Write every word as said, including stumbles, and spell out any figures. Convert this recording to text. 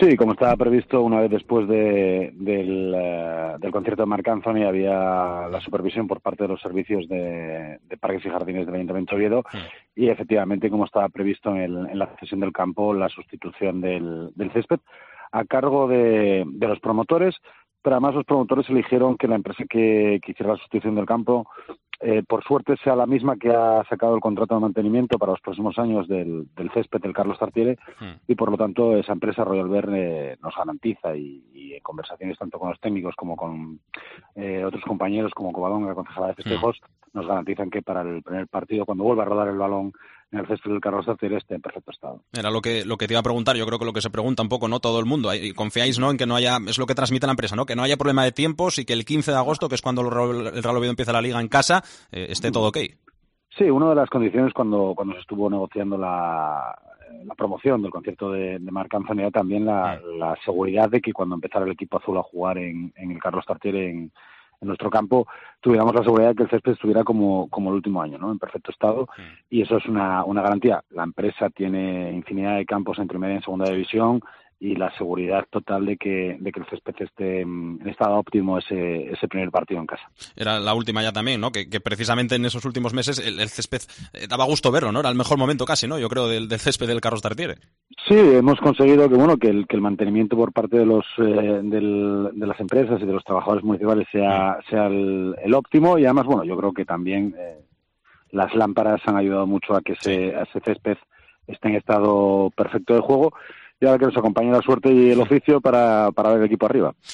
Sí, como estaba previsto, una vez después de, del, uh, del concierto de Marc Anthony había la supervisión por parte de los servicios de, de Parques y Jardines del Ayuntamiento de Oviedo Sí. y efectivamente, como estaba previsto en, el, en la cesión del campo, la sustitución del, del césped a cargo de, de los promotores, pero además los promotores eligieron que la empresa que, que hiciera la sustitución del campo Eh, por suerte sea la misma que ha sacado el contrato de mantenimiento para los próximos años del, del césped del Carlos Tartiere Hmm. y por lo tanto esa empresa Royal Verne nos garantiza y, y en conversaciones tanto con los técnicos como con eh, otros compañeros como Covadonga, concejala de festejos, hmm. nos garantizan que para el primer partido, cuando vuelva a rodar el balón en el césped del Carlos Tartiere, esté en perfecto estado. Era lo que lo que te iba a preguntar, yo creo que lo que se pregunta un poco, ¿no? Todo el mundo, y confiáis, ¿no? En que no haya, es lo que transmite la empresa, ¿no? Que no haya problema de tiempos y que el quince de agosto, que es cuando el Real Oviedo empieza la liga en casa, eh, esté todo ok. Sí, una de las condiciones cuando, cuando se estuvo negociando la, la promoción del concierto de, de Marc Anthony era también la, mm. la seguridad de que cuando empezara el equipo azul a jugar en, en el Carlos Tartiere en, en nuestro campo, tuviéramos la seguridad de que el césped estuviera como, como el último año, ¿no? En perfecto estado, mm. y eso es una, una garantía. La empresa tiene infinidad de campos en primera y en segunda división, y la seguridad total de que, de que el césped esté en estado óptimo ese, ese primer partido en casa. Era la última ya también, ¿no? Que, que precisamente en esos últimos meses el, el césped eh, daba gusto verlo, ¿no? Era el mejor momento casi, ¿no? Yo creo, del, del césped del Carlos Tartiere. Sí, hemos conseguido que bueno que el, que el mantenimiento por parte de los eh, del, de las empresas y de los trabajadores municipales sea, sí. sea el, el óptimo, y además, bueno, yo creo que también eh, las lámparas han ayudado mucho a que ese, sí. a ese césped esté en estado perfecto de juego. Y ahora que nos acompañe la suerte y el oficio para, para ver el equipo arriba.